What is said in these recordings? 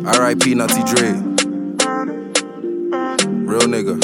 R.I.P. Natty Dre. Real nigga.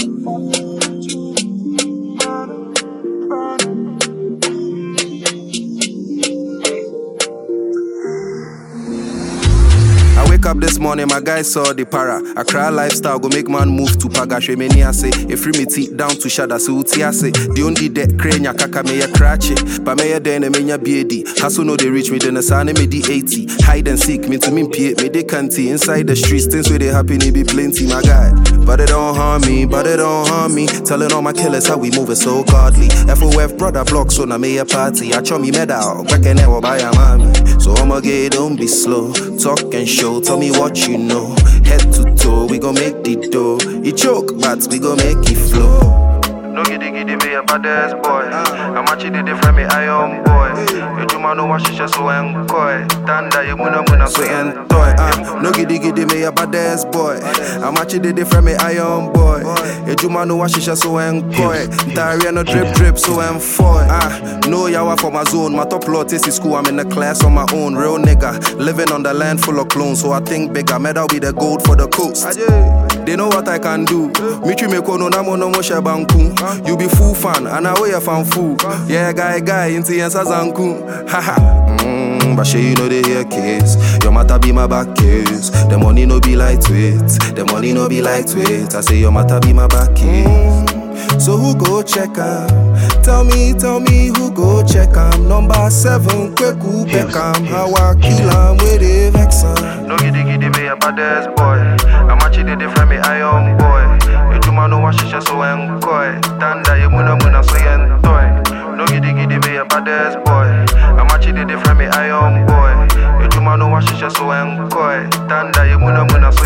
I wake up this morning, my guy saw the para. I cry lifestyle, go make man move to Pagashe. Many I say, if free me teeth down to Shada, so uti I say. The only dead crane, ya kaka me ya cratchy. But me ya den, me ya BD. Hasso no they reach me, then a sign me the 80. Hide and seek, me to me pay, me they can't see. Inside the streets, things where they happy, they be plenty, my guy. But it don't harm me, but it don't harm me. Telling all my killers how we move it so godly. FOF brother block, so na me a party. I show me medal, back and never buy a mommy. So I'ma get, don't be slow. Talk and show, tell me what you know. Head to toe, we gon' make the dough. It choke, but we gon' make it flow. No giddy me a badass boy. I'm actually the friend me iron boy. You do man no wash it so enjoy. Tanda you muna so enjoy. No giddy me a badass boy. I'm actually the friend me iron boy. You do man no wash it so enjoy. Diarrhea no drip so enjoy. No yawa for my zone. My top lot is school. I'm in the class on my own. Real nigga living on the land full of clones. So I think bigger. Medal be the gold for the coast. They know what I can do. Michi me kono na mono mo shebanku. You be full fan, and I way a fan fool. Yeah, guy, into yansa zanku. Haha. But she you know they hear case. Your matter be my back case. The money no be lightweight. The money no be lightweight. I say your matter be my back case. So who go check am? Tell me who go check am. Number 7, Kweku Beckham. How I kill am with the vex am. No giddy me a badass boy. I'm actually the friend me iron boy. You do man no wash it so enjoy. Tanda you muna so enjoy. No giddy me a badass boy. I'm actually the friend me iron boy. You do man no wash it so enjoy. Tanda you muna so